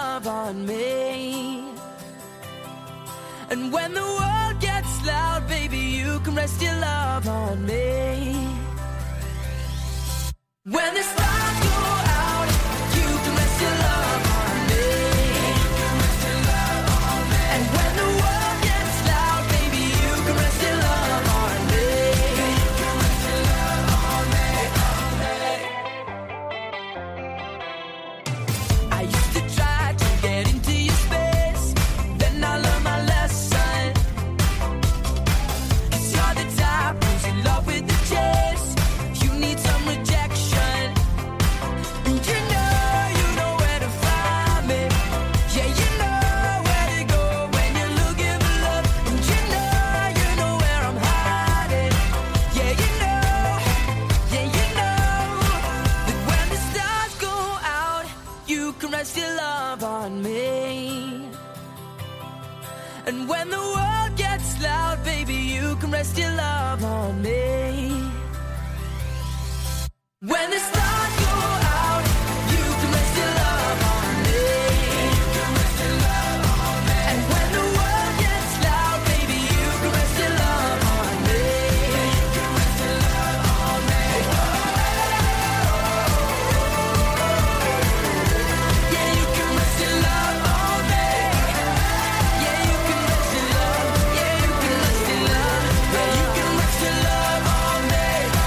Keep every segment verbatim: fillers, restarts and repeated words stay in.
love on me. And when the world gets loud, baby, you can rest your love on me. When the stars go out, you can rest your love on me. And when the world gets loud, baby, you can rest your love on me. I used to try to get into your space, then I learned my lesson. 'Cause you're the type who's in love with the chase. You need some rejection, and you know you know where to find me. Yeah, you know where to go when you're looking for love, and you know you know where I'm hiding. Yeah, you know, yeah, you know that when the stars go out, you can rest your love on me. And when the world gets loud, baby, you can rest your love on me. When the stars go out, you can rest your love on me. And when the world gets loud, baby, you can rest your love on me. Yeah, you can rest your love on me. Yeah, you can rest your love. Yeah, you can rest your love. Yeah, you can rest your love on me.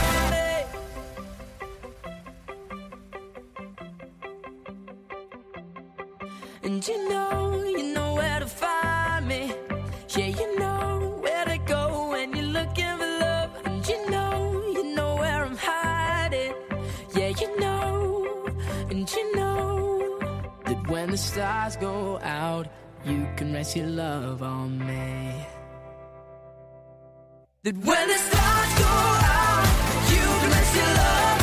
And you know, you know where to find me. Yeah, you know where to go when you're looking for love. And you know, you know where I'm hiding. Yeah, you know, and you know that when the stars go out, you can rest your love on me. That when the stars go out, you can rest your love